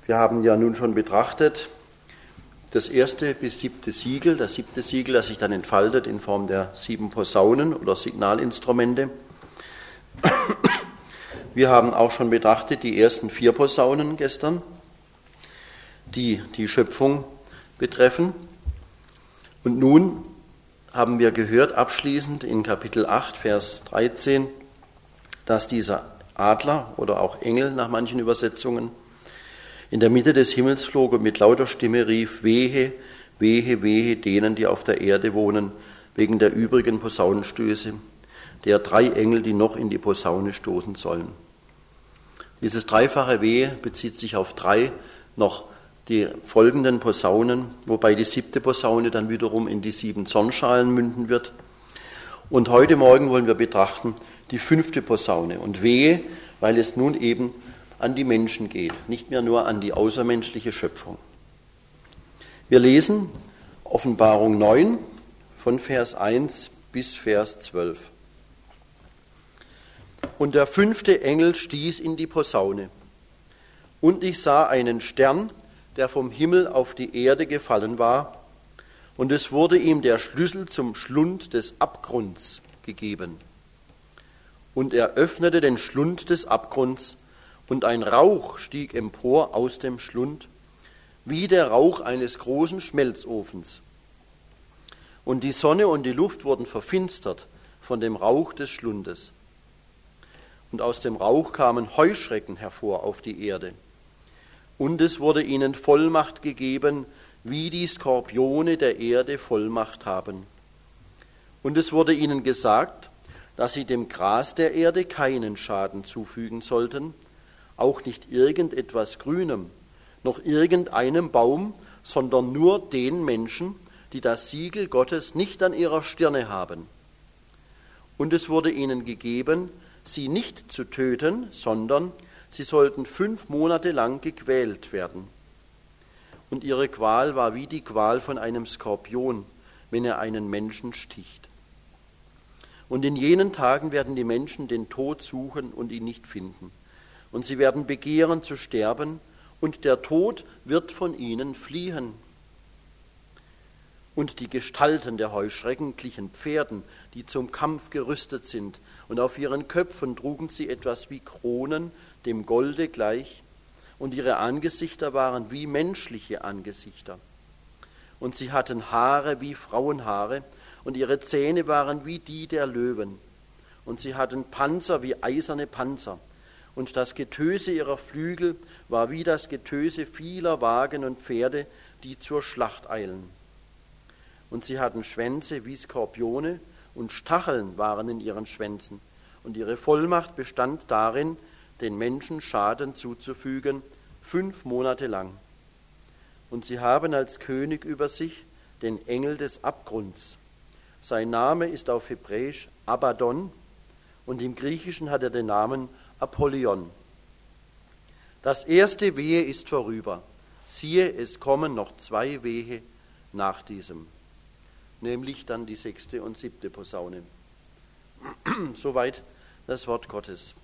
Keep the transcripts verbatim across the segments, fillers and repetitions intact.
Wir haben ja nun schon betrachtet das erste bis siebte Siegel, das siebte Siegel, das sich dann entfaltet in Form der sieben Posaunen oder Signalinstrumente. Wir haben auch schon betrachtet die ersten vier Posaunen gestern, die die Schöpfung betreffen. Und nun haben wir gehört, abschließend in Kapitel acht, Vers dreizehn, dass dieser Adler oder auch Engel nach manchen Übersetzungen in der Mitte des Himmels flog und mit lauter Stimme rief: Wehe, wehe, wehe denen, die auf der Erde wohnen, wegen der übrigen Posaunenstöße, der drei Engel, die noch in die Posaune stoßen sollen. Dieses dreifache Wehe bezieht sich auf drei noch die folgenden Posaunen, wobei die siebte Posaune dann wiederum in die sieben Zornschalen münden wird. Und heute Morgen wollen wir betrachten die fünfte Posaune. Und wehe, weil es nun eben an die Menschen geht, nicht mehr nur an die außermenschliche Schöpfung. Wir lesen Offenbarung neun von Vers eins bis Vers zwölf. Und der fünfte Engel stieß in die Posaune. Und ich sah einen Stern, der vom Himmel auf die Erde gefallen war, und es wurde ihm der Schlüssel zum Schlund des Abgrunds gegeben. Und er öffnete den Schlund des Abgrunds, und ein Rauch stieg empor aus dem Schlund, wie der Rauch eines großen Schmelzofens. Und die Sonne und die Luft wurden verfinstert von dem Rauch des Schlundes. Und aus dem Rauch kamen Heuschrecken hervor auf die Erde. Und es wurde ihnen Vollmacht gegeben, wie die Skorpione der Erde Vollmacht haben. Und es wurde ihnen gesagt, dass sie dem Gras der Erde keinen Schaden zufügen sollten, auch nicht irgendetwas Grünem, noch irgendeinem Baum, sondern nur den Menschen, die das Siegel Gottes nicht an ihrer Stirne haben. Und es wurde ihnen gegeben, sie nicht zu töten, sondern sie sollten fünf Monate lang gequält werden. Und ihre Qual war wie die Qual von einem Skorpion, wenn er einen Menschen sticht. Und in jenen Tagen werden die Menschen den Tod suchen und ihn nicht finden. Und sie werden begehren zu sterben, und der Tod wird von ihnen fliehen. Und die Gestalten der Heuschrecken glichen Pferden, die zum Kampf gerüstet sind, und auf ihren Köpfen trugen sie etwas wie Kronen, dem Golde gleich, und ihre Angesichter waren wie menschliche Angesichter. Und sie hatten Haare wie Frauenhaare, und ihre Zähne waren wie die der Löwen. Und sie hatten Panzer wie eiserne Panzer. Und das Getöse ihrer Flügel war wie das Getöse vieler Wagen und Pferde, die zur Schlacht eilen. Und sie hatten Schwänze wie Skorpione, und Stacheln waren in ihren Schwänzen. Und ihre Vollmacht bestand darin, den Menschen Schaden zuzufügen, fünf Monate lang. Und sie haben als König über sich den Engel des Abgrunds. Sein Name ist auf Hebräisch Abaddon, und im Griechischen hat er den Namen Apollyon. Das erste Wehe ist vorüber. Siehe, es kommen noch zwei Wehe nach diesem, nämlich dann die sechste und siebte Posaune. Soweit das Wort Gottes.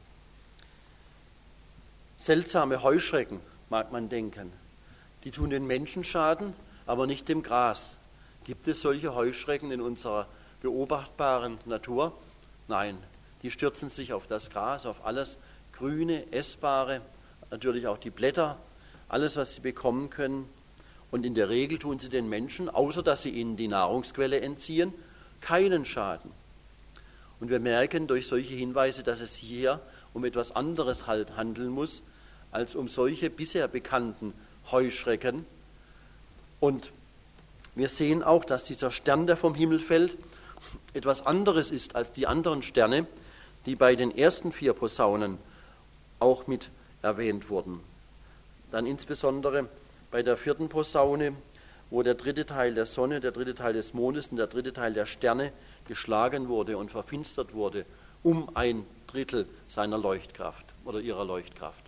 Seltsame Heuschrecken, mag man denken. Die tun den Menschen Schaden, aber nicht dem Gras. Gibt es solche Heuschrecken in unserer beobachtbaren Natur? Nein. Die stürzen sich auf das Gras, auf alles Grüne, Essbare, natürlich auch die Blätter, alles, was sie bekommen können. Und in der Regel tun sie den Menschen, außer dass sie ihnen die Nahrungsquelle entziehen, keinen Schaden. Und wir merken durch solche Hinweise, dass es hier um etwas anderes halt handeln muss, als um solche bisher bekannten Heuschrecken. Und wir sehen auch, dass dieser Stern, der vom Himmel fällt, etwas anderes ist als die anderen Sterne, die bei den ersten vier Posaunen auch mit erwähnt wurden. Dann insbesondere bei der vierten Posaune, wo der dritte Teil der Sonne, der dritte Teil des Mondes und der dritte Teil der Sterne geschlagen wurde und verfinstert wurde, um ein Drittel seiner Leuchtkraft oder ihrer Leuchtkraft.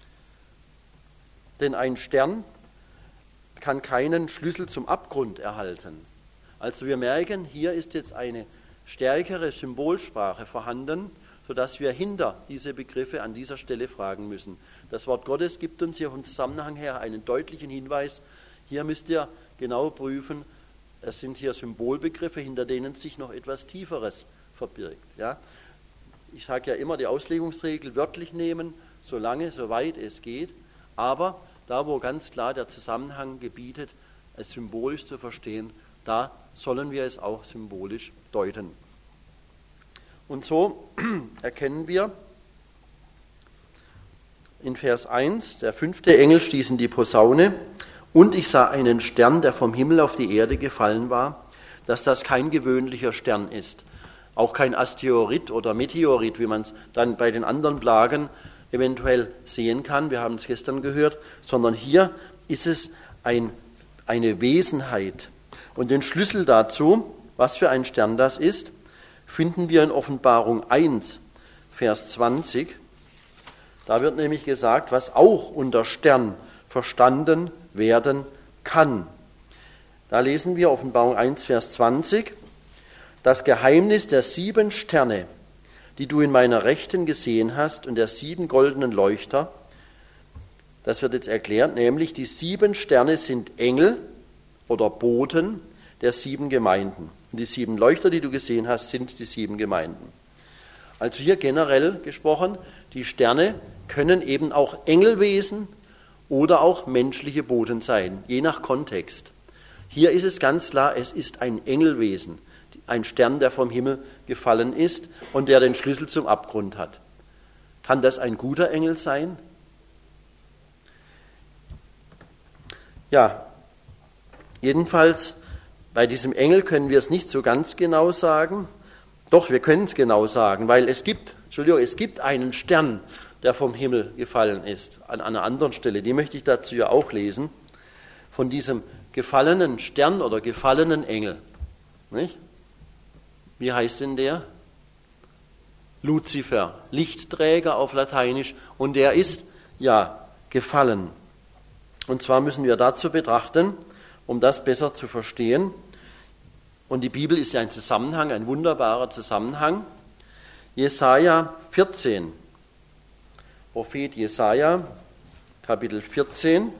Denn ein Stern kann keinen Schlüssel zum Abgrund erhalten. Also wir merken, hier ist jetzt eine stärkere Symbolsprache vorhanden, sodass wir hinter diese Begriffe an dieser Stelle fragen müssen. Das Wort Gottes gibt uns hier vom Zusammenhang her einen deutlichen Hinweis. Hier müsst ihr genau prüfen, es sind hier Symbolbegriffe, hinter denen sich noch etwas Tieferes verbirgt. Ja? Ich sage ja immer, die Auslegungsregel wörtlich nehmen, solange, soweit es geht, aber da, wo ganz klar der Zusammenhang gebietet, es symbolisch zu verstehen, da sollen wir es auch symbolisch deuten. Und so erkennen wir in Vers eins, der fünfte Engel stieß in die Posaune, und ich sah einen Stern, der vom Himmel auf die Erde gefallen war, dass das kein gewöhnlicher Stern ist, auch kein Asteroid oder Meteorit, wie man es dann bei den anderen Plagen eventuell sehen kann, wir haben es gestern gehört, sondern hier ist es ein, eine Wesenheit. Und den Schlüssel dazu, was für ein Stern das ist, finden wir in Offenbarung eins, Vers zwanzig. Da wird nämlich gesagt, was auch unter Stern verstanden werden kann. Da lesen wir Offenbarung eins, Vers zwanzig. Das Geheimnis der sieben Sterne, die du in meiner Rechten gesehen hast, und der sieben goldenen Leuchter, das wird jetzt erklärt, nämlich die sieben Sterne sind Engel oder Boten der sieben Gemeinden. Und die sieben Leuchter, die du gesehen hast, sind die sieben Gemeinden. Also hier generell gesprochen, die Sterne können eben auch Engelwesen oder auch menschliche Boten sein, je nach Kontext. Hier ist es ganz klar, es ist ein Engelwesen, ein Stern, der vom Himmel gefallen ist und der den Schlüssel zum Abgrund hat. Kann das ein guter Engel sein? Ja, jedenfalls bei diesem Engel können wir es nicht so ganz genau sagen. Doch, wir können es genau sagen, weil es gibt, Entschuldigung, es gibt einen Stern, der vom Himmel gefallen ist, an einer anderen Stelle. Die möchte ich dazu ja auch lesen. Von diesem gefallenen Stern oder gefallenen Engel. Nicht? Wie heißt denn der? Luzifer, Lichtträger auf Lateinisch. Und der ist, ja, gefallen. Und zwar müssen wir dazu betrachten, um das besser zu verstehen. Und die Bibel ist ja ein Zusammenhang, ein wunderbarer Zusammenhang. Jesaja vierzehn. Prophet Jesaja, Kapitel vierzehn.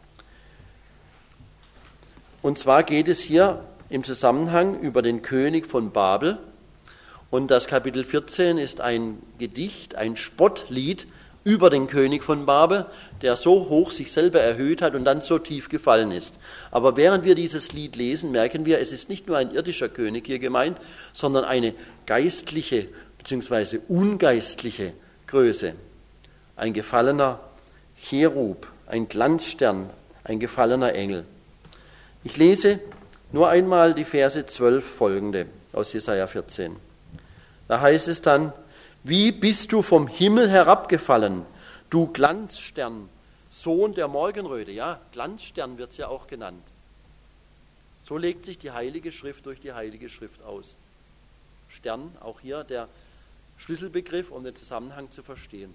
Und zwar geht es hier im Zusammenhang über den König von Babel. Und das Kapitel vierzehn ist ein Gedicht, ein Spottlied über den König von Babel, der so hoch sich selber erhöht hat und dann so tief gefallen ist. Aber während wir dieses Lied lesen, merken wir, es ist nicht nur ein irdischer König hier gemeint, sondern eine geistliche bzw. ungeistliche Größe. Ein gefallener Cherub, ein Glanzstern, ein gefallener Engel. Ich lese nur einmal die Verse zwölf folgende aus Jesaja vierzehn. Da heißt es dann: Wie bist du vom Himmel herabgefallen, du Glanzstern, Sohn der Morgenröte? Ja, Glanzstern wird es ja auch genannt. So legt sich die Heilige Schrift durch die Heilige Schrift aus. Stern, auch hier der Schlüsselbegriff, um den Zusammenhang zu verstehen.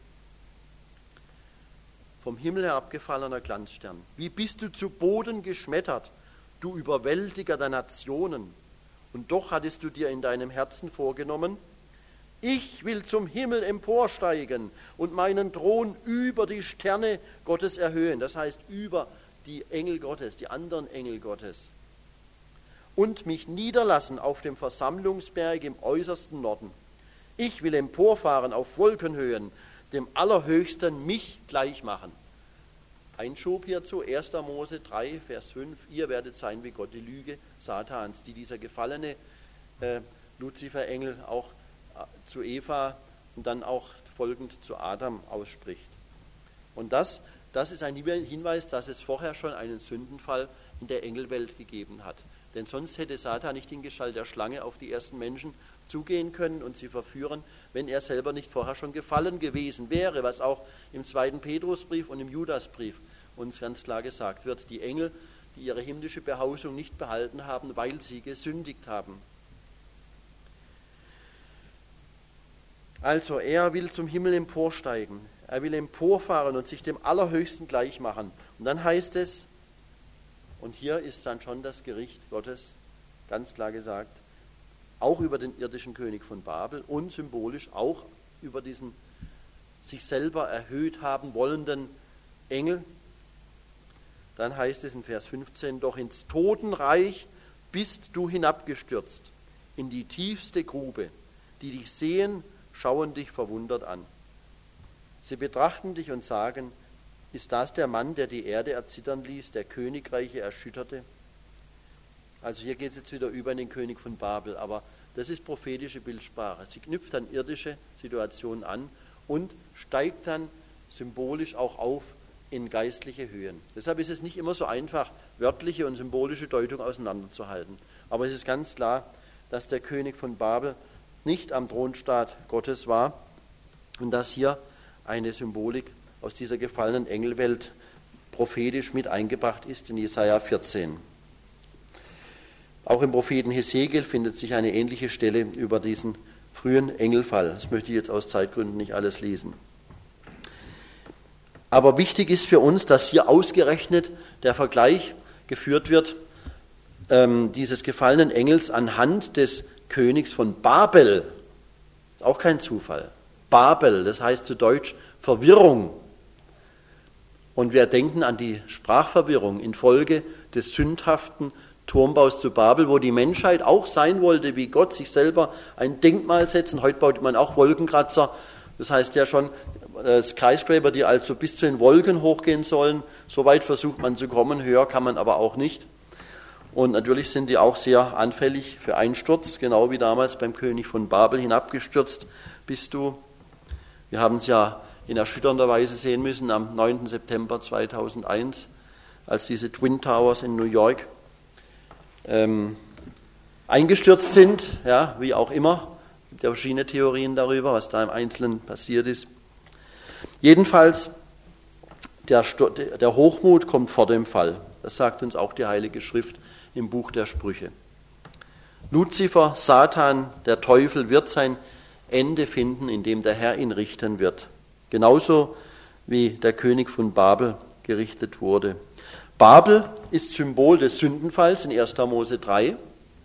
Vom Himmel herabgefallener Glanzstern. Wie bist du zu Boden geschmettert, du Überwältiger der Nationen? Und doch hattest du dir in deinem Herzen vorgenommen: Ich will zum Himmel emporsteigen und meinen Thron über die Sterne Gottes erhöhen. Das heißt, über die Engel Gottes, die anderen Engel Gottes. Und mich niederlassen auf dem Versammlungsberg im äußersten Norden. Ich will emporfahren auf Wolkenhöhen, dem Allerhöchsten mich gleich machen. Einschub hierzu, erster Mose drei, Vers fünf. Ihr werdet sein wie Gott, die Lüge Satans, die dieser gefallene äh, Luzifer-Engel auch zu Eva und dann auch folgend zu Adam ausspricht. Und das, das ist ein Hinweis, dass es vorher schon einen Sündenfall in der Engelwelt gegeben hat. Denn sonst hätte Satan nicht in Gestalt der Schlange auf die ersten Menschen zugehen können und sie verführen, wenn er selber nicht vorher schon gefallen gewesen wäre, was auch im zweiten Petrusbrief und im Judasbrief uns ganz klar gesagt wird. Die Engel, die ihre himmlische Behausung nicht behalten haben, weil sie gesündigt haben. Also er will zum Himmel emporsteigen, er will emporfahren und sich dem Allerhöchsten gleich machen. Und dann heißt es, und hier ist dann schon das Gericht Gottes ganz klar gesagt, auch über den irdischen König von Babel und symbolisch auch über diesen sich selber erhöht haben wollenden Engel. Dann heißt es in Vers fünfzehn, doch ins Totenreich bist du hinabgestürzt, in die tiefste Grube. Die dich sehen, schauen dich verwundert an. Sie betrachten dich und sagen, ist das der Mann, der die Erde erzittern ließ, der Königreiche erschütterte? Also hier geht es jetzt wieder über in den König von Babel, aber das ist prophetische Bildsprache. Sie knüpft an irdische Situationen an und steigt dann symbolisch auch auf in geistliche Höhen. Deshalb ist es nicht immer so einfach, wörtliche und symbolische Deutung auseinanderzuhalten. Aber es ist ganz klar, dass der König von Babel nicht am Thronstaat Gottes war und dass hier eine Symbolik aus dieser gefallenen Engelwelt prophetisch mit eingebracht ist in Jesaja vierzehn. Auch im Propheten Hesekiel findet sich eine ähnliche Stelle über diesen frühen Engelfall. Das möchte ich jetzt aus Zeitgründen nicht alles lesen. Aber wichtig ist für uns, dass hier ausgerechnet der Vergleich geführt wird, ähm, dieses gefallenen Engels anhand des Königs von Babel. Ist auch kein Zufall. Babel, das heißt zu Deutsch Verwirrung. Und wir denken an die Sprachverwirrung infolge des sündhaften Turmbaus zu Babel, wo die Menschheit auch sein wollte, wie Gott, sich selber ein Denkmal setzen. Heute baut man auch Wolkenkratzer. Das heißt ja schon, Skyscraper, die also bis zu den Wolken hochgehen sollen. So weit versucht man zu kommen, höher kann man aber auch nicht. Und natürlich sind die auch sehr anfällig für Einsturz, genau wie damals beim König von Babel. Hinabgestürzt bist du. Wir haben es ja in erschütternder Weise sehen müssen am neunten September zweitausendeins, als diese Twin Towers in New York ähm, eingestürzt sind, ja, wie auch immer. Es gibt ja verschiedene Theorien darüber, was da im Einzelnen passiert ist. Jedenfalls, der, der Hochmut kommt vor dem Fall. Das sagt uns auch die Heilige Schrift im Buch der Sprüche. Luzifer, Satan, der Teufel wird sein Ende finden, indem der Herr ihn richten wird. Genauso wie der König von Babel gerichtet wurde. Babel ist Symbol des Sündenfalls in erster Mose drei.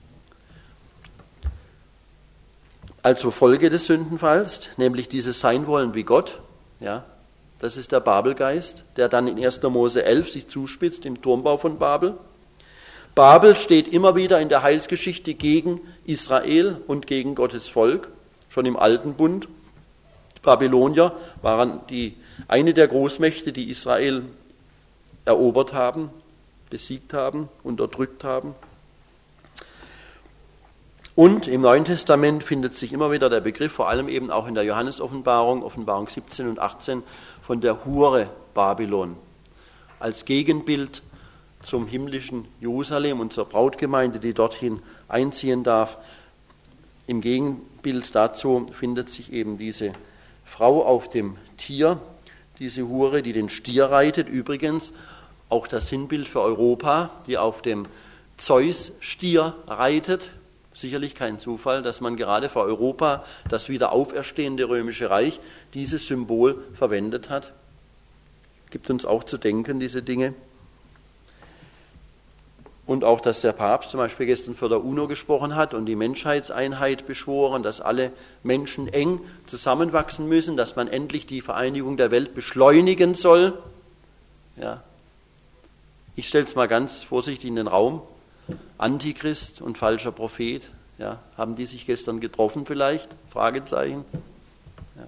Also Folge des Sündenfalls, nämlich dieses Seinwollen wie Gott. Ja, das ist der Babelgeist, der dann in erster Mose elf sich zuspitzt im Turmbau von Babel. Babel steht immer wieder in der Heilsgeschichte gegen Israel und gegen Gottes Volk, schon im Alten Bund. Die Babylonier waren die, eine der Großmächte, die Israel erobert haben, besiegt haben, unterdrückt haben. Und im Neuen Testament findet sich immer wieder der Begriff, vor allem eben auch in der Johannesoffenbarung, Offenbarung siebzehn und achtzehn, von der Hure Babylon als Gegenbild zum himmlischen Jerusalem und zur Brautgemeinde, die dorthin einziehen darf. Im Gegenbild dazu findet sich eben diese Frau auf dem Tier, diese Hure, die den Stier reitet. Übrigens auch das Sinnbild für Europa, die auf dem Zeus-Stier reitet. Sicherlich kein Zufall, dass man gerade für Europa, das wieder auferstehende Römische Reich, dieses Symbol verwendet hat. Gibt uns auch zu denken, diese Dinge. Und auch, dass der Papst zum Beispiel gestern für der UNO gesprochen hat und die Menschheitseinheit beschworen, dass alle Menschen eng zusammenwachsen müssen, dass man endlich die Vereinigung der Welt beschleunigen soll. Ja. Ich stelle es mal ganz vorsichtig in den Raum. Antichrist und falscher Prophet, ja, haben die sich gestern getroffen vielleicht? Fragezeichen. Ja.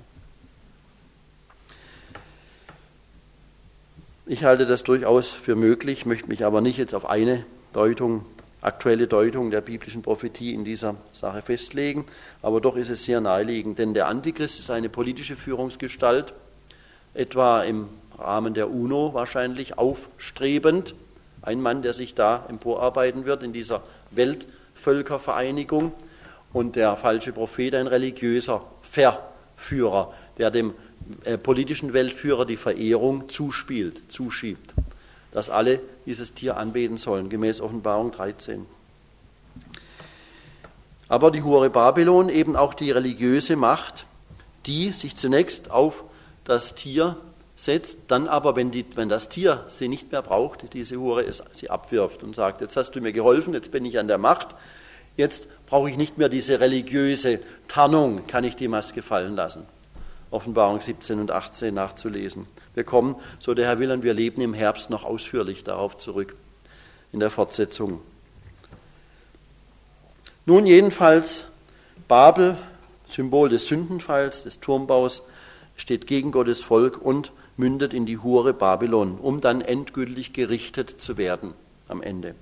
Ich halte das durchaus für möglich, möchte mich aber nicht jetzt auf eine Deutung, aktuelle Deutung der biblischen Prophetie in dieser Sache festlegen, aber doch ist es sehr naheliegend, denn der Antichrist ist eine politische Führungsgestalt, etwa im Rahmen der UNO wahrscheinlich aufstrebend, ein Mann, der sich da emporarbeiten wird in dieser Weltvölkervereinigung, und der falsche Prophet ein religiöser Verführer, der dem äh, politischen Weltführer die Verehrung zuspielt, zuschiebt, dass alle dieses Tier anbeten sollen, gemäß Offenbarung dreizehn. Aber die Hure Babylon, eben auch die religiöse Macht, die sich zunächst auf das Tier setzt, dann aber, wenn, die, wenn das Tier sie nicht mehr braucht, diese Hure es, sie abwirft und sagt, jetzt hast du mir geholfen, jetzt bin ich an der Macht, jetzt brauche ich nicht mehr diese religiöse Tarnung, kann ich die Maske fallen lassen. Offenbarung siebzehn und achtzehn nachzulesen. Wir kommen, so der Herr will, und wir leben im Herbst noch ausführlich darauf zurück in der Fortsetzung. Nun jedenfalls, Babel, Symbol des Sündenfalls, des Turmbaus, steht gegen Gottes Volk und mündet in die Hure Babylon, um dann endgültig gerichtet zu werden am Ende.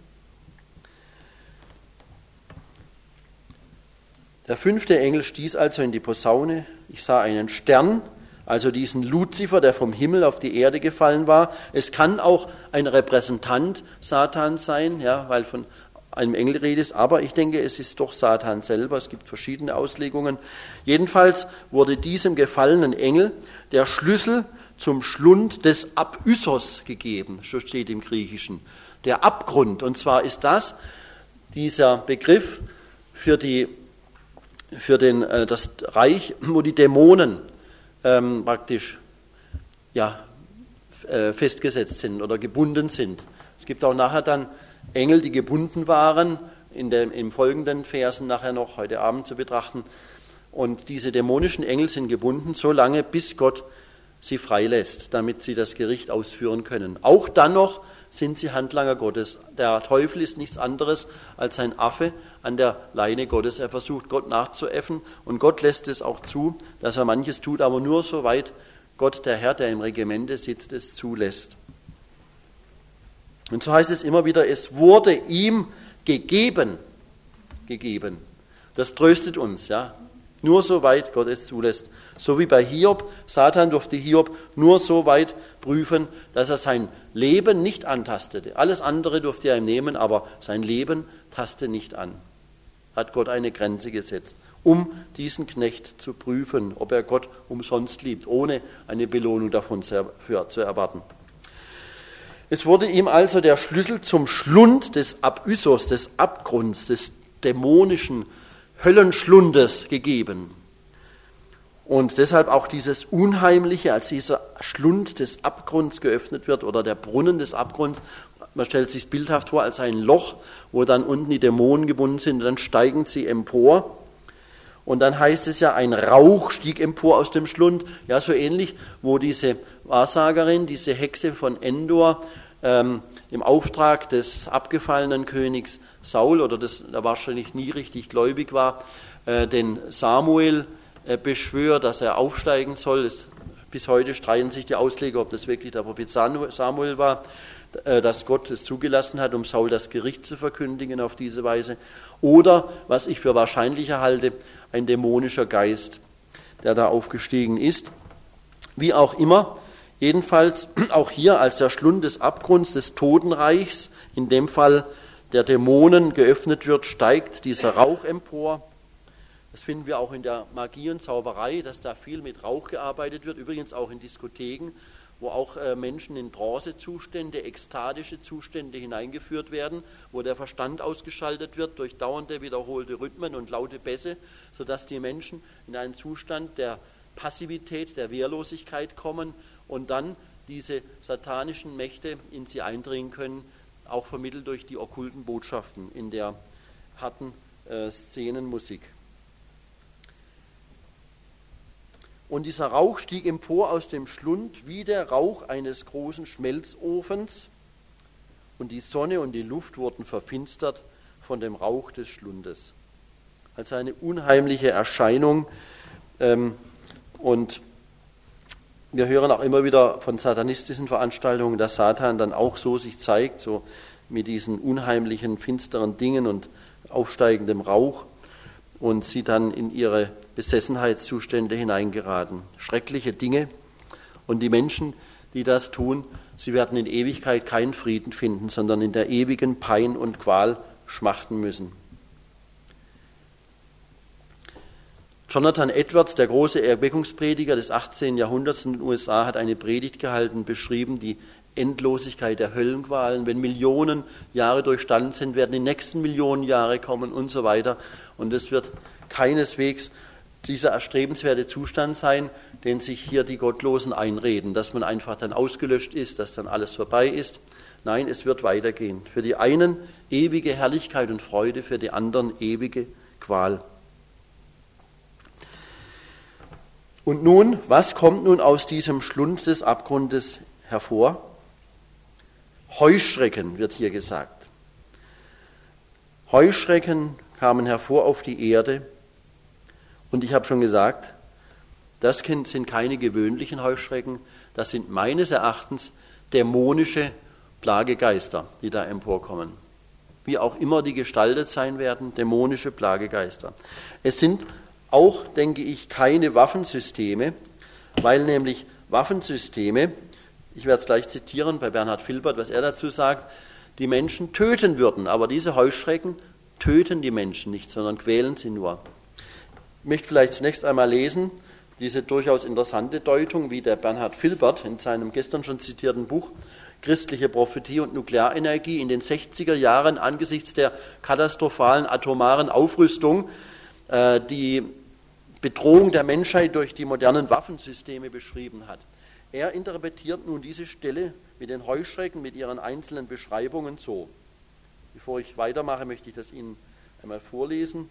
Der fünfte Engel stieß also in die Posaune. Ich sah einen Stern, also diesen Luzifer, der vom Himmel auf die Erde gefallen war. Es kann auch ein Repräsentant Satans sein, ja, weil von einem Engel Rede ist, aber ich denke, es ist doch Satan selber. Es gibt verschiedene Auslegungen. Jedenfalls wurde diesem gefallenen Engel der Schlüssel zum Schlund des Abyssos gegeben, so steht im Griechischen, der Abgrund. Und zwar ist das dieser Begriff für die für den, äh, das Reich, wo die Dämonen ähm, praktisch ja, äh, festgesetzt sind oder gebunden sind. Es gibt auch nachher dann Engel, die gebunden waren, in den im folgenden Versen nachher noch heute Abend zu betrachten. Und diese dämonischen Engel sind gebunden so lange, bis Gott sie freilässt, damit sie das Gericht ausführen können. Auch dann noch sind sie Handlanger Gottes. Der Teufel ist nichts anderes als ein Affe an der Leine Gottes. Er versucht, Gott nachzuäffen, und Gott lässt es auch zu, dass er manches tut, aber nur soweit Gott, der Herr, der im Regimente sitzt, es zulässt. Und so heißt es immer wieder, es wurde ihm gegeben, gegeben. Das tröstet uns, ja. Nur so weit Gott es zulässt. So wie bei Hiob. Satan durfte Hiob nur so weit prüfen, dass er sein Leben nicht antastete. Alles andere durfte er ihm nehmen, aber sein Leben taste nicht an. Hat Gott eine Grenze gesetzt, um diesen Knecht zu prüfen, ob er Gott umsonst liebt, ohne eine Belohnung davon zu erwarten. Es wurde ihm also der Schlüssel zum Schlund des Abyssos, des Abgrunds, des dämonischen Höllenschlundes gegeben. Und deshalb auch dieses Unheimliche, als dieser Schlund des Abgrunds geöffnet wird oder der Brunnen des Abgrunds, man stellt sich bildhaft vor als ein Loch, wo dann unten die Dämonen gebunden sind, und dann steigen sie empor. Und dann heißt es ja, ein Rauch stieg empor aus dem Schlund. Ja, so ähnlich, wo diese Wahrsagerin, diese Hexe von Endor, ähm, im Auftrag des abgefallenen Königs Saul, oder des, der wahrscheinlich nie richtig gläubig war, äh, den Samuel äh, beschwört, dass er aufsteigen soll. Es, bis heute streiten sich die Ausleger, ob das wirklich der Prophet Samuel war, äh, dass Gott es zugelassen hat, um Saul das Gericht zu verkündigen auf diese Weise. Oder, was ich für wahrscheinlicher halte, ein dämonischer Geist, der da aufgestiegen ist. Wie auch immer, jedenfalls auch hier als der Schlund des Abgrunds des Totenreichs, in dem Fall der Dämonen, geöffnet wird, steigt dieser Rauch empor. Das finden wir auch in der Magie und Zauberei, dass da viel mit Rauch gearbeitet wird, übrigens auch in Diskotheken, wo auch äh, Menschen in Trance-Zustände, ekstatische Zustände hineingeführt werden, wo der Verstand ausgeschaltet wird durch dauernde, wiederholte Rhythmen und laute Bässe, sodass die Menschen in einen Zustand der Passivität, der Wehrlosigkeit kommen und dann diese satanischen Mächte in sie eindringen können, auch vermittelt durch die okkulten Botschaften in der harten äh, Szenenmusik. Und dieser Rauch stieg empor aus dem Schlund wie der Rauch eines großen Schmelzofens, und die Sonne und die Luft wurden verfinstert von dem Rauch des Schlundes. Also eine unheimliche Erscheinung. Ähm, und wir hören auch immer wieder von satanistischen Veranstaltungen, dass Satan dann auch so sich zeigt, so mit diesen unheimlichen, finsteren Dingen und aufsteigendem Rauch, und sie dann in ihre Besessenheitszustände hineingeraten. Schreckliche Dinge. Und die Menschen, die das tun, sie werden in Ewigkeit keinen Frieden finden, sondern in der ewigen Pein und Qual schmachten müssen. Jonathan Edwards, der große Erweckungsprediger des achtzehnten Jahrhunderts in den U S A, hat eine Predigt gehalten, beschrieben die Endlosigkeit der Höllenqualen. Wenn Millionen Jahre durchstanden sind, werden die nächsten Millionen Jahre kommen und so weiter. Und es wird keineswegs dieser erstrebenswerte Zustand sein, den sich hier die Gottlosen einreden, dass man einfach dann ausgelöscht ist, dass dann alles vorbei ist. Nein, es wird weitergehen. Für die einen ewige Herrlichkeit und Freude, für die anderen ewige Qual. Und nun, was kommt nun aus diesem Schlund des Abgrundes hervor? Heuschrecken wird hier gesagt. Heuschrecken kamen hervor auf die Erde. Und ich habe schon gesagt, das sind keine gewöhnlichen Heuschrecken, das sind meines Erachtens dämonische Plagegeister, die da emporkommen. Wie auch immer die gestaltet sein werden, dämonische Plagegeister. Es sind auch, denke ich, keine Waffensysteme, weil nämlich Waffensysteme, ich werde es gleich zitieren bei Bernhard Filbert, was er dazu sagt, die Menschen töten würden, aber diese Heuschrecken töten die Menschen nicht, sondern quälen sie nur. Ich möchte vielleicht zunächst einmal lesen, diese durchaus interessante Deutung, wie der Bernhard Filbert in seinem gestern schon zitierten Buch Christliche Prophetie und Nuklearenergie in den sechziger Jahren angesichts der katastrophalen atomaren Aufrüstung äh, die Bedrohung der Menschheit durch die modernen Waffensysteme beschrieben hat. Er interpretiert nun diese Stelle mit den Heuschrecken, mit ihren einzelnen Beschreibungen so. Bevor ich weitermache, möchte ich das Ihnen einmal vorlesen.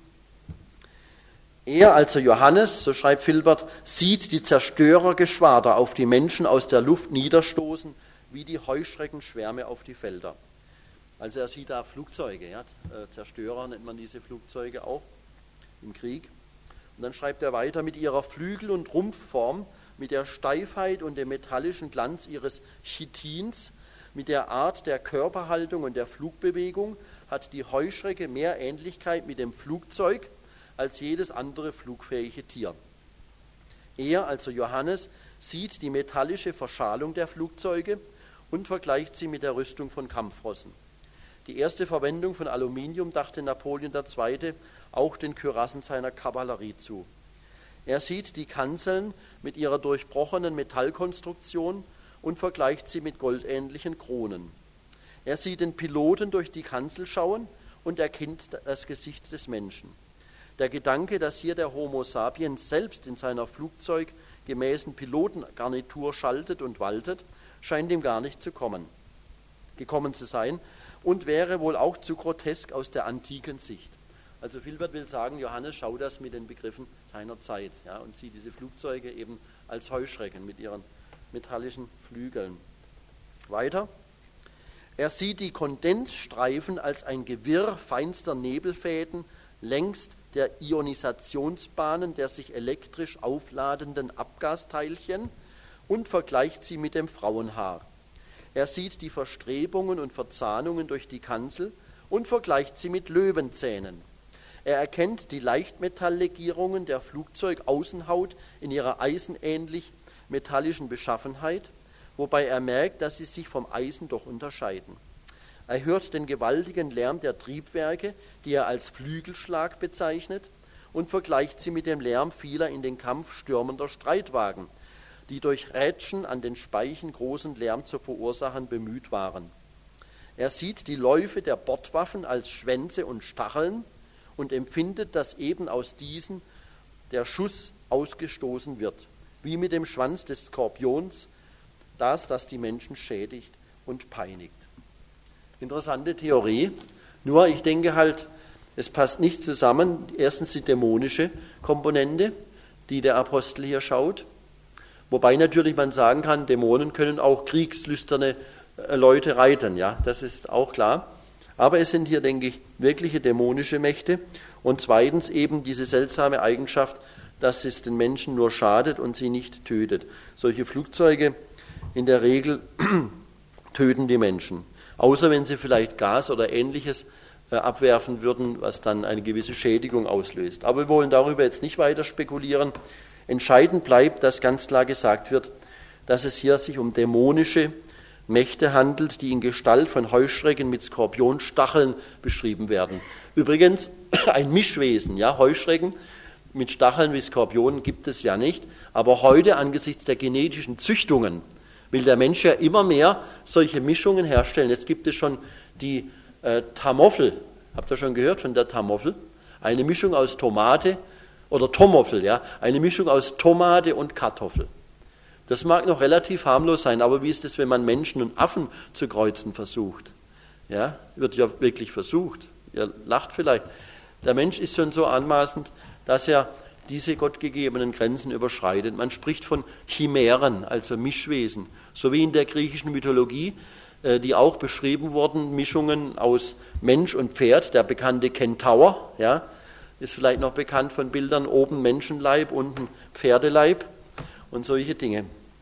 Er, also Johannes, so schreibt Filbert, sieht die Zerstörergeschwader auf die Menschen aus der Luft niederstoßen, wie die Heuschreckenschwärme auf die Felder. Also er sieht da Flugzeuge, ja, Zerstörer nennt man diese Flugzeuge auch im Krieg. Und dann schreibt er weiter, mit ihrer Flügel- und Rumpfform, mit der Steifheit und dem metallischen Glanz ihres Chitins, mit der Art der Körperhaltung und der Flugbewegung hat die Heuschrecke mehr Ähnlichkeit mit dem Flugzeug als jedes andere flugfähige Tier. Er, also Johannes, sieht die metallische Verschalung der Flugzeuge und vergleicht sie mit der Rüstung von Kampfrossen. Die erste Verwendung von Aluminium dachte Napoleon der Zweite auch den Kürassen seiner Kavallerie zu. Er sieht die Kanzeln mit ihrer durchbrochenen Metallkonstruktion und vergleicht sie mit goldähnlichen Kronen. Er sieht den Piloten durch die Kanzel schauen und erkennt das Gesicht des Menschen. Der Gedanke, dass hier der Homo sapiens selbst in seiner flugzeuggemäßen Pilotengarnitur schaltet und waltet, scheint ihm gar nicht zu kommen, gekommen zu sein und wäre wohl auch zu grotesk aus der antiken Sicht. Also Filbert will sagen, Johannes schaut das mit den Begriffen seiner Zeit, ja, und sieht diese Flugzeuge eben als Heuschrecken mit ihren metallischen Flügeln. Weiter. Er sieht die Kondensstreifen als ein Gewirr feinster Nebelfäden längs der Ionisationsbahnen der sich elektrisch aufladenden Abgasteilchen und vergleicht sie mit dem Frauenhaar. Er sieht die Verstrebungen und Verzahnungen durch die Kanzel und vergleicht sie mit Löwenzähnen. Er erkennt die Leichtmetalllegierungen der Flugzeugaußenhaut in ihrer eisenähnlich metallischen Beschaffenheit, wobei er merkt, dass sie sich vom Eisen doch unterscheiden. Er hört den gewaltigen Lärm der Triebwerke, die er als Flügelschlag bezeichnet, und vergleicht sie mit dem Lärm vieler in den Kampf stürmender Streitwagen, die durch Rätschen an den Speichen großen Lärm zu verursachen bemüht waren. Er sieht die Läufe der Bordwaffen als Schwänze und Stacheln und empfindet, dass eben aus diesen der Schuss ausgestoßen wird, wie mit dem Schwanz des Skorpions, das, das die Menschen schädigt und peinigt. Interessante Theorie, nur ich denke halt, es passt nicht zusammen. Erstens die dämonische Komponente, die der Apostel hier schaut, wobei natürlich man sagen kann, Dämonen können auch kriegslüsterne Leute reiten, ja, das ist auch klar. Aber es sind hier, denke ich, wirkliche dämonische Mächte. Und zweitens eben diese seltsame Eigenschaft, dass es den Menschen nur schadet und sie nicht tötet. Solche Flugzeuge in der Regel töten die Menschen. Außer wenn sie vielleicht Gas oder Ähnliches äh, abwerfen würden, was dann eine gewisse Schädigung auslöst. Aber wir wollen darüber jetzt nicht weiter spekulieren. Entscheidend bleibt, dass ganz klar gesagt wird, dass es hier sich um dämonische Mächte handelt, die in Gestalt von Heuschrecken mit Skorpionstacheln beschrieben werden. Übrigens ein Mischwesen, ja, Heuschrecken mit Stacheln wie Skorpionen gibt es ja nicht, aber heute angesichts der genetischen Züchtungen will der Mensch ja immer mehr solche Mischungen herstellen. Jetzt gibt es schon die äh, Tamoffel, habt ihr schon gehört von der Tamoffel? Eine Mischung aus Tomate oder Tomoffel, ja, eine Mischung aus Tomate und Kartoffel. Das mag noch relativ harmlos sein, aber wie ist es, wenn man Menschen und Affen zu kreuzen versucht? Ja, wird ja wirklich versucht. Ihr lacht vielleicht. Der Mensch ist schon so anmaßend, dass er diese gottgegebenen Grenzen überschreitet. Man spricht von Chimären, also Mischwesen, so wie in der griechischen Mythologie, die auch beschrieben wurden, Mischungen aus Mensch und Pferd, der bekannte Kentaur, ja, ist vielleicht noch bekannt von Bildern, oben Menschenleib, unten Pferdeleib und solche Dinge.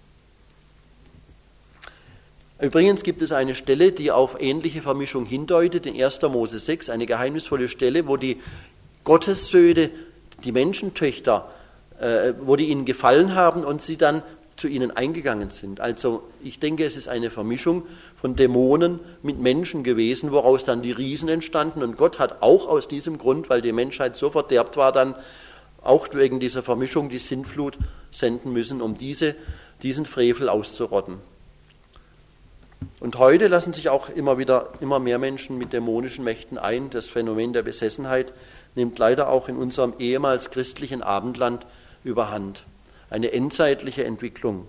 Übrigens gibt es eine Stelle, die auf ähnliche Vermischung hindeutet, in erster Mose sechs, eine geheimnisvolle Stelle, wo die Gottessöhne, die Menschentöchter, äh, wo die ihnen gefallen haben und sie dann zu ihnen eingegangen sind. Also ich denke, es ist eine Vermischung von Dämonen mit Menschen gewesen, woraus dann die Riesen entstanden. Und Gott hat auch aus diesem Grund, weil die Menschheit so verderbt war, dann auch wegen dieser Vermischung die Sintflut senden müssen, um diese, diesen Frevel auszurotten. Und heute lassen sich auch immer wieder immer mehr Menschen mit dämonischen Mächten ein. Das Phänomen der Besessenheit nimmt leider auch in unserem ehemals christlichen Abendland überhand. Eine endzeitliche Entwicklung.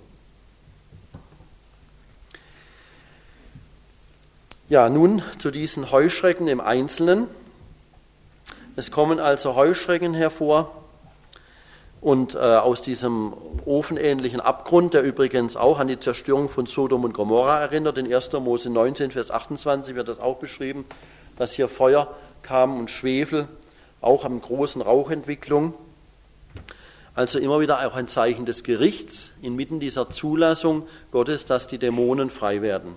Ja, nun zu diesen Heuschrecken im Einzelnen. Es kommen also Heuschrecken hervor und äh, aus diesem ofenähnlichen Abgrund, der übrigens auch an die Zerstörung von Sodom und Gomorra erinnert, in erster Mose neunzehn, Vers achtundzwanzig wird das auch beschrieben, dass hier Feuer kam und Schwefel, auch an großen Rauchentwicklung. Also immer wieder auch ein Zeichen des Gerichts inmitten dieser Zulassung Gottes, dass die Dämonen frei werden.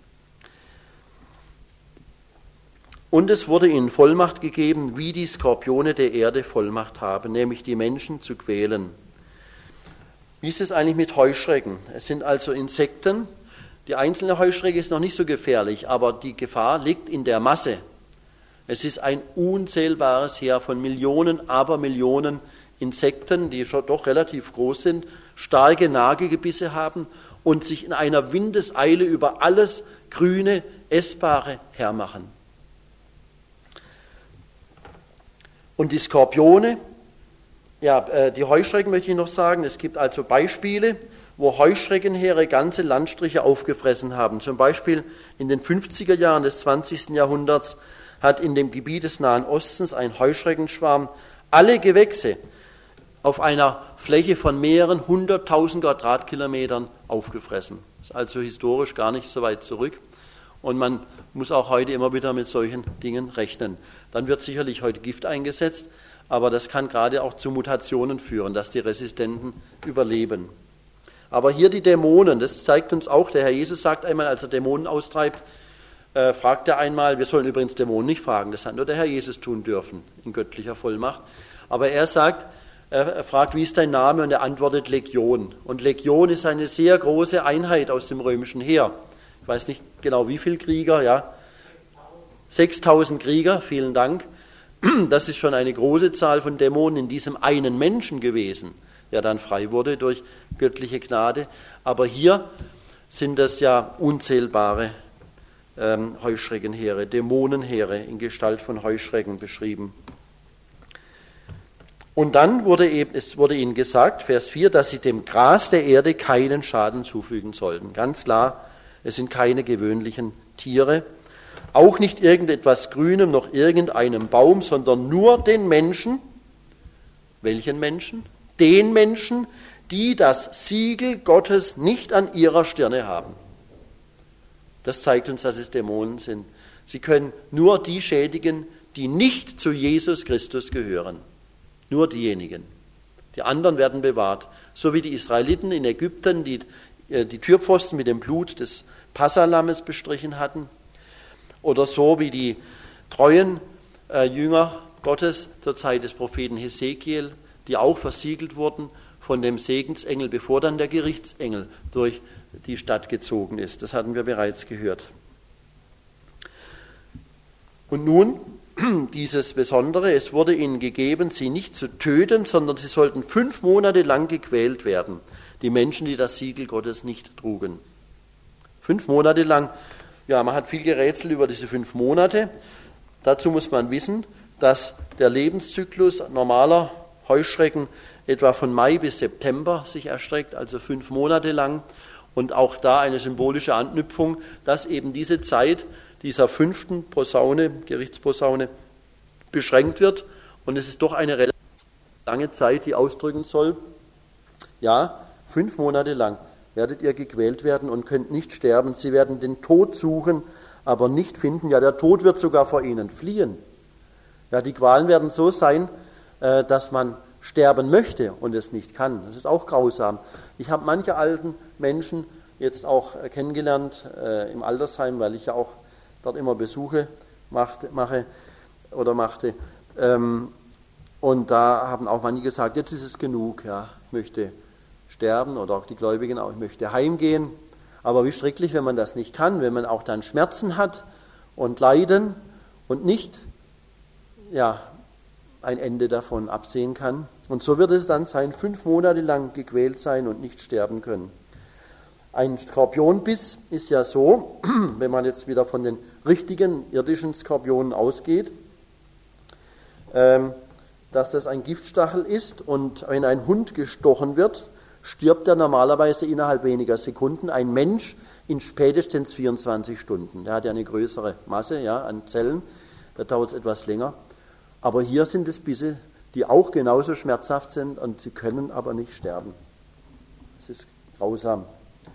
Und es wurde ihnen Vollmacht gegeben, wie die Skorpione der Erde Vollmacht haben, nämlich die Menschen zu quälen. Wie ist es eigentlich mit Heuschrecken? Es sind also Insekten. Die einzelne Heuschrecke ist noch nicht so gefährlich, aber die Gefahr liegt in der Masse. Es ist ein unzählbares Heer von Millionen, Abermillionen Insekten, die schon doch relativ groß sind, starke Nagelgebisse haben und sich in einer Windeseile über alles Grüne, Essbare hermachen. Und die Skorpione, ja, die Heuschrecken möchte ich noch sagen, es gibt also Beispiele, wo Heuschreckenheere ganze Landstriche aufgefressen haben. Zum Beispiel in den fünfziger Jahren des zwanzigsten Jahrhunderts hat in dem Gebiet des Nahen Ostens ein Heuschreckenschwarm alle Gewächse auf einer Fläche von mehreren hunderttausend Quadratkilometern aufgefressen. Das ist also historisch gar nicht so weit zurück. Und man muss auch heute immer wieder mit solchen Dingen rechnen. Dann wird sicherlich heute Gift eingesetzt, aber das kann gerade auch zu Mutationen führen, dass die Resistenten überleben. Aber hier die Dämonen, das zeigt uns auch, der Herr Jesus sagt einmal, als er Dämonen austreibt, äh, fragt er einmal, wir sollen übrigens Dämonen nicht fragen, das hat nur der Herr Jesus tun dürfen, in göttlicher Vollmacht. Aber er sagt, er fragt, wie ist dein Name? Und er antwortet Legion. Und Legion ist eine sehr große Einheit aus dem römischen Heer. Ich weiß nicht genau, wie viele Krieger, ja. sechstausend Krieger, vielen Dank. Das ist schon eine große Zahl von Dämonen in diesem einen Menschen gewesen, der dann frei wurde durch göttliche Gnade. Aber hier sind das ja unzählbare ähm, Heuschreckenheere, Dämonenheere in Gestalt von Heuschrecken beschrieben. Und dann wurde, eben, es wurde ihnen gesagt, Vers vier, dass sie dem Gras der Erde keinen Schaden zufügen sollten. Ganz klar, es sind keine gewöhnlichen Tiere, auch nicht irgendetwas Grünem, noch irgendeinem Baum, sondern nur den Menschen. Welchen Menschen? Den Menschen, die das Siegel Gottes nicht an ihrer Stirne haben. Das zeigt uns, dass es Dämonen sind. Sie können nur die schädigen, die nicht zu Jesus Christus gehören. Nur diejenigen. Die anderen werden bewahrt. So wie die Israeliten in Ägypten, die die Türpfosten mit dem Blut des Passalammes bestrichen hatten. Oder so wie die treuen äh, Jünger Gottes zur Zeit des Propheten Hesekiel, die auch versiegelt wurden von dem Segensengel, bevor dann der Gerichtsengel durch die Stadt gezogen ist. Das hatten wir bereits gehört. Und nun dieses Besondere, es wurde ihnen gegeben, sie nicht zu töten, sondern sie sollten fünf Monate lang gequält werden, die Menschen, die das Siegel Gottes nicht trugen. Fünf Monate lang, ja, man hat viel gerätselt über diese fünf Monate. Dazu muss man wissen, dass der Lebenszyklus normaler Heuschrecken etwa von Mai bis September sich erstreckt, also fünf Monate lang. Und auch da eine symbolische Anknüpfung, dass eben diese Zeit dieser fünften Posaune, Gerichtsposaune, beschränkt wird. Und es ist doch eine relativ lange Zeit, die ausdrücken soll, ja, fünf Monate lang werdet ihr gequält werden und könnt nicht sterben. Sie werden den Tod suchen, aber nicht finden. Ja, der Tod wird sogar vor ihnen fliehen. Ja, die Qualen werden so sein, dass man sterben möchte und es nicht kann. Das ist auch grausam. Ich habe manche alten Menschen jetzt auch kennengelernt äh, im Altersheim, weil ich ja auch dort immer Besuche machte, mache oder machte. Ähm, und da haben auch manche gesagt, jetzt ist es genug, ja, ich möchte sterben oder auch die Gläubigen auch, ich möchte heimgehen. Aber wie schrecklich, wenn man das nicht kann, wenn man auch dann Schmerzen hat und Leiden und nicht ja, ein Ende davon absehen kann. Und so wird es dann sein, fünf Monate lang gequält sein und nicht sterben können. Ein Skorpionbiss ist ja so, wenn man jetzt wieder von den richtigen irdischen Skorpionen ausgeht, dass das ein Giftstachel ist und wenn ein Hund gestochen wird, stirbt er normalerweise innerhalb weniger Sekunden. Ein Mensch in spätestens vierundzwanzig Stunden. Der hat ja eine größere Masse ja, an Zellen, da dauert es etwas länger. Aber hier sind es Bisse, die auch genauso schmerzhaft sind und sie können aber nicht sterben. Das ist grausam.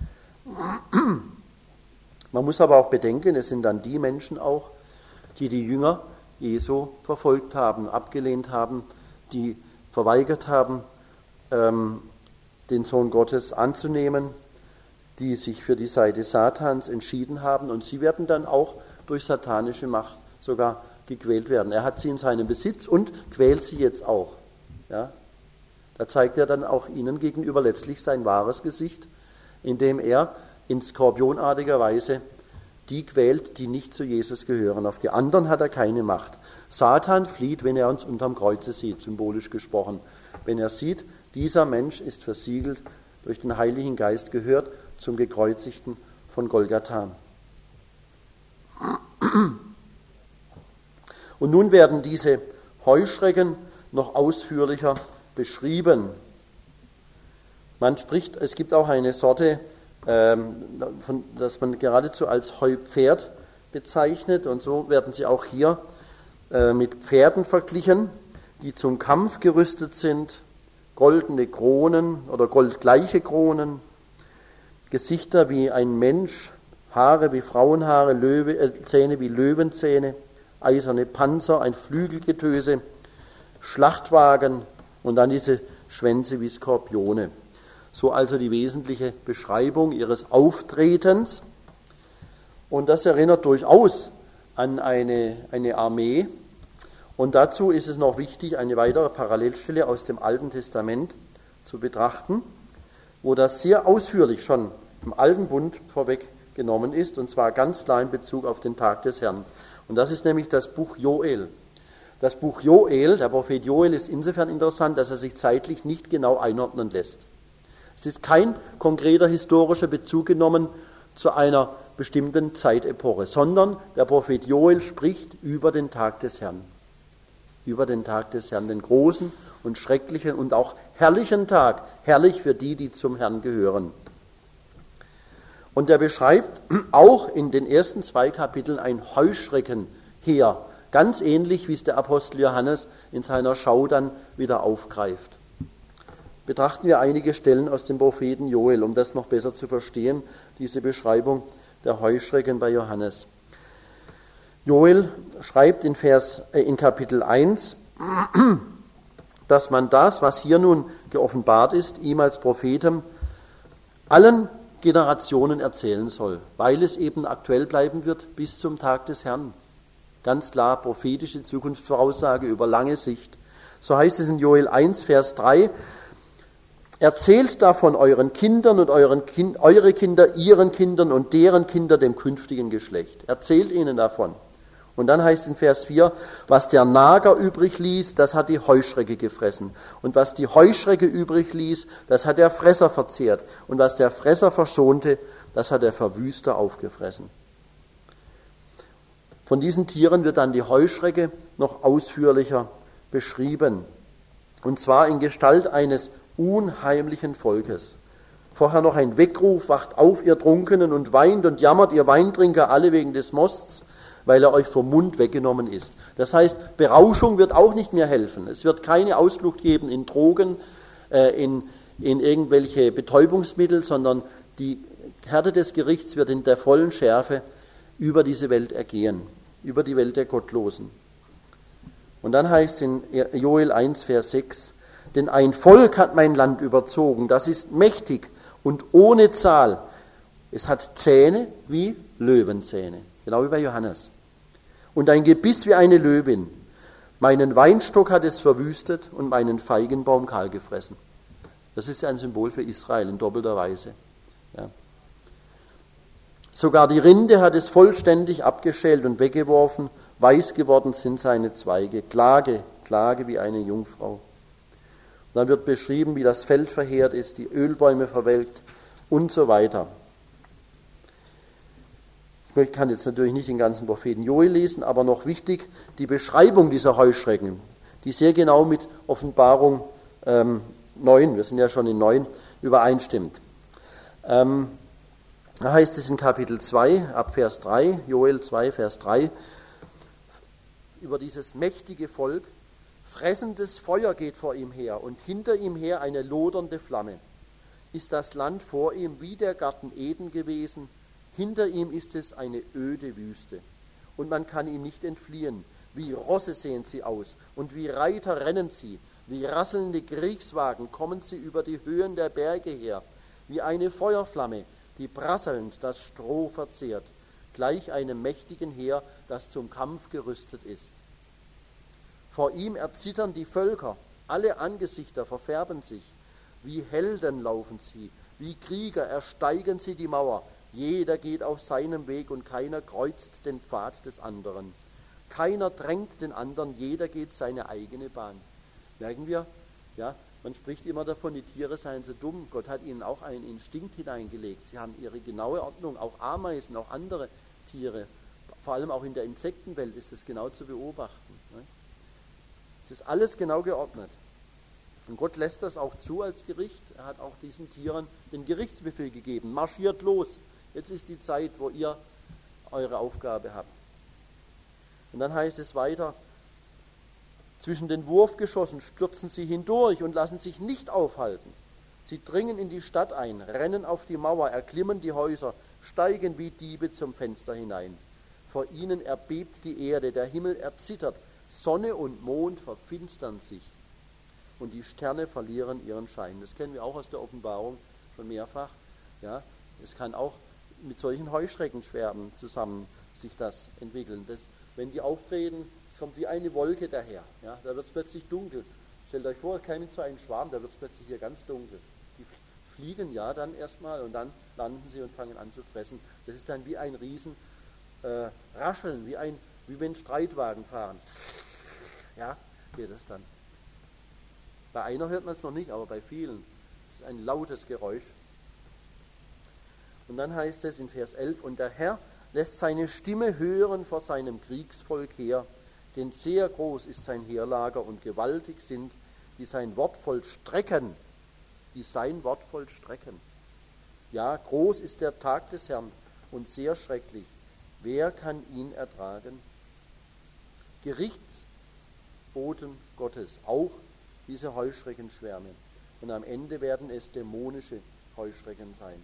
Man muss aber auch bedenken, es sind dann die Menschen auch, die die Jünger Jesu verfolgt haben, abgelehnt haben, die verweigert haben, ähm, den Sohn Gottes anzunehmen, die sich für die Seite Satans entschieden haben und sie werden dann auch durch satanische Macht sogar gequält werden. Er hat sie in seinem Besitz und quält sie jetzt auch. Ja? Da zeigt er dann auch ihnen gegenüber letztlich sein wahres Gesicht, indem er in skorpionartiger Weise die quält, die nicht zu Jesus gehören. Auf die anderen hat er keine Macht. Satan flieht, wenn er uns unterm Kreuze sieht, symbolisch gesprochen. Wenn er sieht, dieser Mensch ist versiegelt durch den Heiligen Geist, gehört zum Gekreuzigten von Golgatha. Und nun werden diese Heuschrecken noch ausführlicher beschrieben. Man spricht, es gibt auch eine Sorte, ähm, von, das man geradezu als Heupferd bezeichnet, und so werden sie auch hier äh, mit Pferden verglichen, die zum Kampf gerüstet sind, goldene Kronen oder goldgleiche Kronen, Gesichter wie ein Mensch, Haare wie Frauenhaare, Löwe, äh, Zähne wie Löwenzähne, eiserne Panzer, ein Flügelgetöse, Schlachtwagen und dann diese Schwänze wie Skorpione. So also die wesentliche Beschreibung ihres Auftretens. Und das erinnert durchaus an eine, eine Armee. Und dazu ist es noch wichtig, eine weitere Parallelstelle aus dem Alten Testament zu betrachten, wo das sehr ausführlich schon im Alten Bund vorweggenommen ist, und zwar ganz klar in Bezug auf den Tag des Herrn. Und das ist nämlich das Buch Joel. Das Buch Joel, der Prophet Joel, ist insofern interessant, dass er sich zeitlich nicht genau einordnen lässt. Es ist kein konkreter historischer Bezug genommen zu einer bestimmten Zeitepoche, sondern der Prophet Joel spricht über den Tag des Herrn. Über den Tag des Herrn, den großen und schrecklichen und auch herrlichen Tag, herrlich für die, die zum Herrn gehören. Und er beschreibt auch in den ersten zwei Kapiteln ein Heuschreckenheer, ganz ähnlich wie es der Apostel Johannes in seiner Schau dann wieder aufgreift. Betrachten wir einige Stellen aus dem Propheten Joel, um das noch besser zu verstehen, diese Beschreibung der Heuschrecken bei Johannes. Joel schreibt in, Vers, äh, in Kapitel eins, dass man das, was hier nun geoffenbart ist, ihm als Prophetem allen Generationen erzählen soll, weil es eben aktuell bleiben wird bis zum Tag des Herrn. Ganz klar prophetische Zukunftsvoraussage über lange Sicht. So heißt es in Joel eins, Vers drei, erzählt davon euren Kindern und euren kind, eure Kinder, ihren Kindern und deren Kinder dem künftigen Geschlecht. Erzählt ihnen davon. Und dann heißt es in Vers vier, was der Nager übrig ließ, das hat die Heuschrecke gefressen. Und was die Heuschrecke übrig ließ, das hat der Fresser verzehrt. Und was der Fresser verschonte, das hat der Verwüster aufgefressen. Von diesen Tieren wird dann die Heuschrecke noch ausführlicher beschrieben. Und zwar in Gestalt eines unheimlichen Volkes. Vorher noch ein Weckruf, wacht auf, ihr Trunkenen, und weint und jammert, ihr Weintrinker, alle wegen des Mosts. weil er euch vom Mund weggenommen ist. Das heißt, Berauschung wird auch nicht mehr helfen. Es wird keine Ausflucht geben in Drogen, äh, in, in irgendwelche Betäubungsmittel, sondern die Härte des Gerichts wird in der vollen Schärfe über diese Welt ergehen, über die Welt der Gottlosen. Und dann heißt es in Joel eins, Vers sechs, denn ein Volk hat mein Land überzogen, das ist mächtig und ohne Zahl. Es hat Zähne wie Löwenzähne, genau wie bei Johannes. Und ein Gebiss wie eine Löwin. Meinen Weinstock hat es verwüstet und meinen Feigenbaum kahl gefressen. Das ist ja ein Symbol für Israel in doppelter Weise. Ja. Sogar die Rinde hat es vollständig abgeschält und weggeworfen. Weiß geworden sind seine Zweige. Klage, Klage wie eine Jungfrau. Dann wird beschrieben, wie das Feld verheert ist, die Ölbäume verwelkt und so weiter. Ich kann jetzt natürlich nicht den ganzen Propheten Joel lesen, aber noch wichtig, die Beschreibung dieser Heuschrecken, die sehr genau mit Offenbarung ähm, neun, wir sind ja schon in neun, übereinstimmt. Ähm, da heißt es in Kapitel zwei, ab Vers drei, Joel zwei, Vers drei, über dieses mächtige Volk: Fressendes Feuer geht vor ihm her und hinter ihm her eine lodernde Flamme. Ist das Land vor ihm wie der Garten Eden gewesen, hinter ihm ist es eine öde Wüste. Und man kann ihm nicht entfliehen. Wie Rosse sehen sie aus und wie Reiter rennen sie, wie rasselnde Kriegswagen kommen sie über die Höhen der Berge her, wie eine Feuerflamme, die prasselnd das Stroh verzehrt, gleich einem mächtigen Heer, das zum Kampf gerüstet ist. Vor ihm erzittern die Völker, alle Angesichter verfärben sich. Wie Helden laufen sie, wie Krieger ersteigen sie die Mauer. Jeder geht auf seinem Weg und keiner kreuzt den Pfad des anderen. Keiner drängt den anderen, jeder geht seine eigene Bahn. Merken wir, ja, man spricht immer davon, die Tiere seien so dumm. Gott hat ihnen auch einen Instinkt hineingelegt. Sie haben ihre genaue Ordnung, auch Ameisen, auch andere Tiere. Vor allem auch in der Insektenwelt ist es genau zu beobachten. Ne? Es ist alles genau geordnet. Und Gott lässt das auch zu als Gericht. Er hat auch diesen Tieren den Gerichtsbefehl gegeben. Marschiert los. Jetzt ist die Zeit, wo ihr eure Aufgabe habt. Und dann heißt es weiter, zwischen den Wurfgeschossen stürzen sie hindurch und lassen sich nicht aufhalten. Sie dringen in die Stadt ein, rennen auf die Mauer, erklimmen die Häuser, steigen wie Diebe zum Fenster hinein. Vor ihnen erbebt die Erde, der Himmel erzittert, Sonne und Mond verfinstern sich und die Sterne verlieren ihren Schein. Das kennen wir auch aus der Offenbarung schon mehrfach. Ja, es kann auch mit solchen Heuschreckenschwärmen zusammen sich das entwickeln. Das, wenn die auftreten, es kommt wie eine Wolke daher. Ja, da wird es plötzlich dunkel. Stellt euch vor, kein so einen Schwarm, da wird es plötzlich hier ganz dunkel. Die fliegen ja dann erstmal und dann landen sie und fangen an zu fressen. Das ist dann wie ein Riesen äh, Rascheln, wie, ein, wie wenn Streitwagen fahren. Ja, geht es dann. Bei einer hört man es noch nicht, aber bei vielen. Es ist ein lautes Geräusch. Und dann heißt es in Vers elf, und der Herr lässt seine Stimme hören vor seinem Kriegsvolk her, denn sehr groß ist sein Heerlager und gewaltig sind, die sein Wort vollstrecken, die sein Wort vollstrecken. Ja, groß ist der Tag des Herrn und sehr schrecklich. Wer kann ihn ertragen? Gerichtsboten Gottes, auch diese Heuschreckenschwärme. Und am Ende werden es dämonische Heuschrecken sein.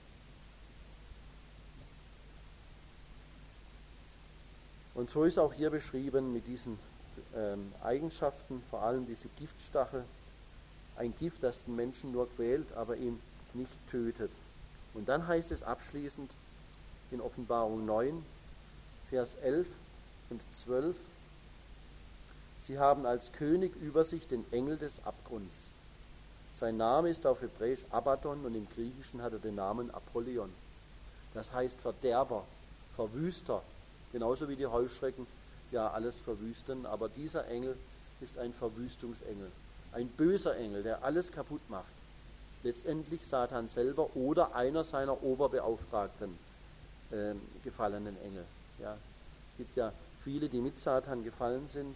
Und so ist auch hier beschrieben mit diesen ähm, Eigenschaften, vor allem diese Giftstachel, ein Gift, das den Menschen nur quält, aber ihn nicht tötet. Und dann heißt es abschließend in Offenbarung neun, Vers elf und zwölf, sie haben als König über sich den Engel des Abgrunds. Sein Name ist auf Hebräisch Abaddon und im Griechischen hat er den Namen Apollyon. Das heißt Verderber, Verwüster, genauso wie die Heuschrecken ja alles verwüsten, aber dieser Engel ist ein Verwüstungsengel, ein böser Engel, der alles kaputt macht. Letztendlich Satan selber oder einer seiner Oberbeauftragten äh, gefallenen Engel. Ja. Es gibt ja viele, die mit Satan gefallen sind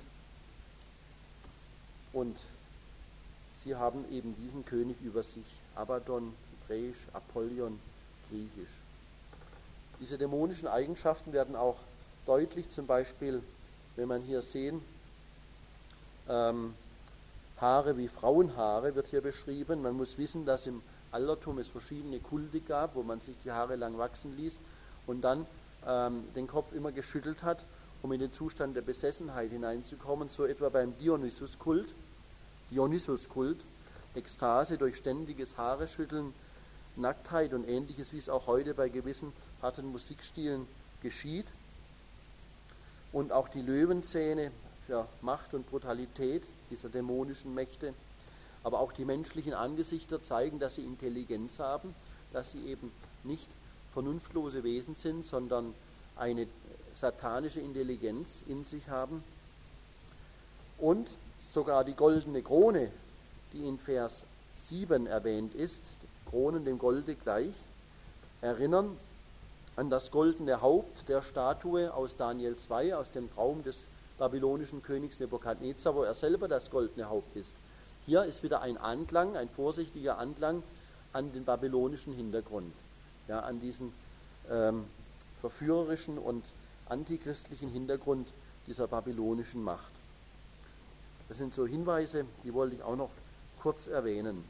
und sie haben eben diesen König über sich, Abaddon, Hebräisch, Apollyon, Griechisch. Diese dämonischen Eigenschaften werden auch deutlich, zum Beispiel, wenn man hier sehen, ähm, Haare wie Frauenhaare wird hier beschrieben. Man muss wissen, dass im Altertum es verschiedene Kulte gab, wo man sich die Haare lang wachsen ließ und dann ähm, den Kopf immer geschüttelt hat, um in den Zustand der Besessenheit hineinzukommen, so etwa beim Dionysuskult, Dionysuskult, Ekstase durch ständiges Haareschütteln, Nacktheit und Ähnliches, wie es auch heute bei gewissen harten Musikstilen geschieht. Und auch die Löwenzähne für Macht und Brutalität dieser dämonischen Mächte, aber auch die menschlichen Angesichter zeigen, dass sie Intelligenz haben, dass sie eben nicht vernunftlose Wesen sind, sondern eine satanische Intelligenz in sich haben. Und sogar die goldene Krone, die in Vers sieben erwähnt ist, Kronen dem Golde gleich, erinnern an das goldene Haupt der Statue aus Daniel zwei, aus dem Traum des babylonischen Königs Nebukadnezar, wo er selber das goldene Haupt ist. Hier ist wieder ein Anklang, ein vorsichtiger Anklang an den babylonischen Hintergrund, ja, an diesen ähm, verführerischen und antichristlichen Hintergrund dieser babylonischen Macht. Das sind so Hinweise, die wollte ich auch noch kurz erwähnen.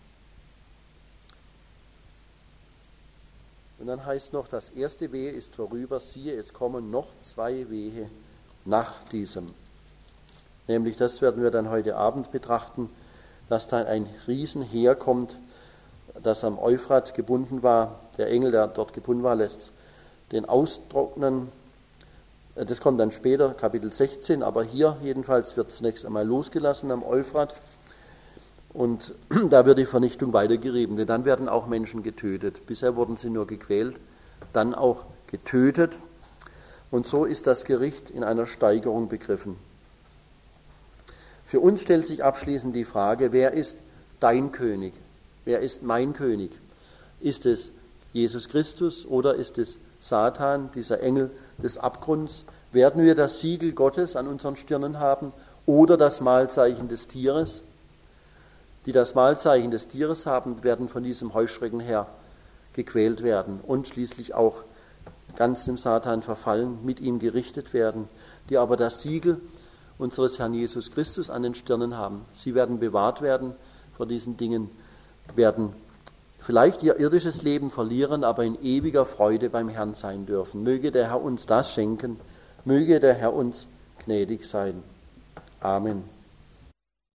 Und dann heißt noch, das erste Wehe ist vorüber, siehe, es kommen noch zwei Wehe nach diesem. Nämlich, das werden wir dann heute Abend betrachten, dass dann ein Riesenheer kommt, das am Euphrat gebunden war. Der Engel, der dort gebunden war, lässt den austrocknen. Das kommt dann später, Kapitel sechzehn, aber hier jedenfalls wird zunächst einmal losgelassen am Euphrat. Und da wird die Vernichtung weitergerieben, denn dann werden auch Menschen getötet. Bisher wurden sie nur gequält, dann auch getötet. Und so ist das Gericht in einer Steigerung begriffen. Für uns stellt sich abschließend die Frage, wer ist dein König? Wer ist mein König? Ist es Jesus Christus oder ist es Satan, dieser Engel des Abgrunds? Werden wir das Siegel Gottes an unseren Stirnen haben oder das Mahlzeichen des Tieres? Die das Mahlzeichen des Tieres haben, werden von diesem Heuschreckenherr gequält werden und schließlich auch ganz dem Satan verfallen, mit ihm gerichtet werden, die aber das Siegel unseres Herrn Jesus Christus an den Stirnen haben. Sie werden bewahrt werden vor diesen Dingen, werden vielleicht ihr irdisches Leben verlieren, aber in ewiger Freude beim Herrn sein dürfen. Möge der Herr uns das schenken, möge der Herr uns gnädig sein. Amen.